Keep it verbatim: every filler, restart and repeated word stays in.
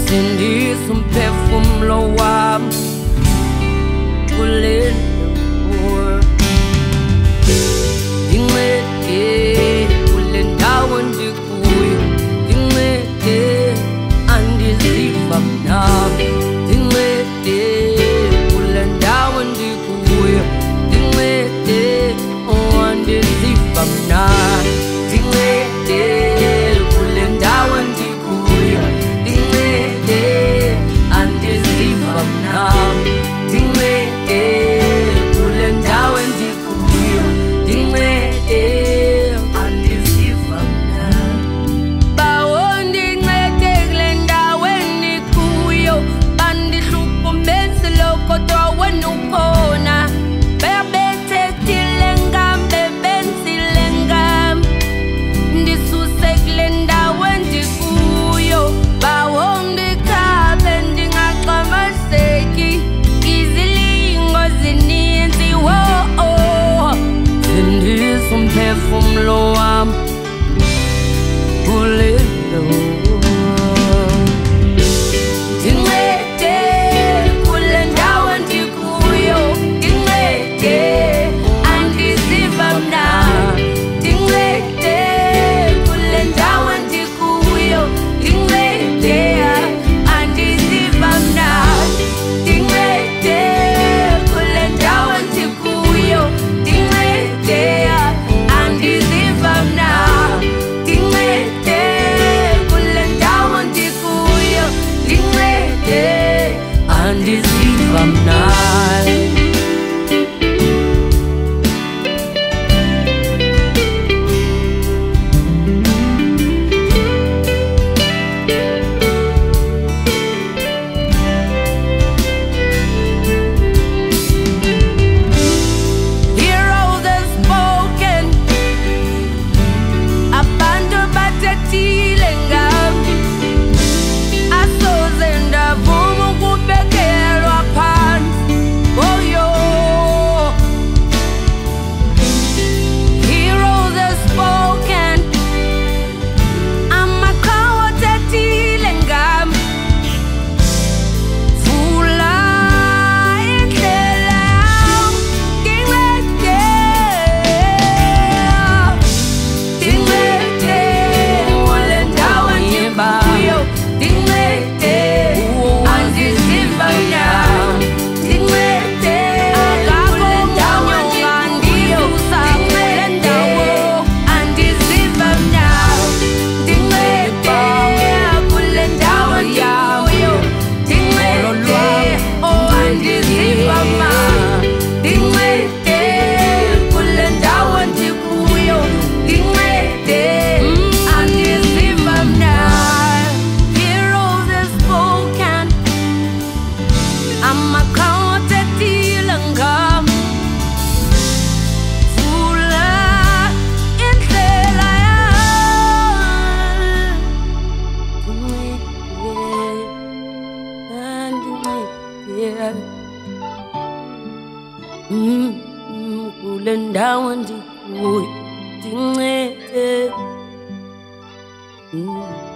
sindisa umphefumulo wami kule ndawo. Ndincede kule ndawo ndikuyo, ndincede andiziva mnandi. Ndincede kule ndawo ndikuyo, ndincede andiziva mnandi. Ndincede kule ndawo ndikuyo, ndincede andiziva mnandi. Ndincede kule ndawo ndikuyo, ndincede andiziva mnandi. Bawo ndincede kule ndawo ndikuyo, bandihlukumezile kodwa wena ukhona. Bebethethile ngam, bebenzile ngam, ndisuse kule ndawo ndikuyo. Bawo ndikhabe ndingaxamaseki, izilingo zininzi wo. Sindisa umphefumulo wami kule ndawo. Ndincede kule ndawo ndikuyo, ndincede andiziva mnandi. Ndincede kule ndawo ndikuyo, ndincede andiziva mnandi. Ndincede kule ndawo ndikuyo, ndincede andiziva mnandi. Ndincede kule ndawo ndikuyo, ndincede andiziva mnandi. Heroes have spoken, abantu bathethile ngami. Asoze ndavuma ukubekelwa phansi, oh yo. Heroes have spoken, amakhawu athethile ngami. Vula indlela yami, ndincede, ndincede kule ndawo ndikuyo, ndincede andiziva mnandi. Ndincede kule ndawo ndikuyo, ndincede andiziva mnandi. Ndincede kule ndawo ndikuyo, ndincede andiziva mnandi. Ndincede kule ndawo ndikuyo, ndincede andiziva mnandi. Heroes have spoken, amakhawu athethile ngami. Vula indlela yami, ndincede, mm, mm, kule ndawo ndikuyo, ndincede, mm.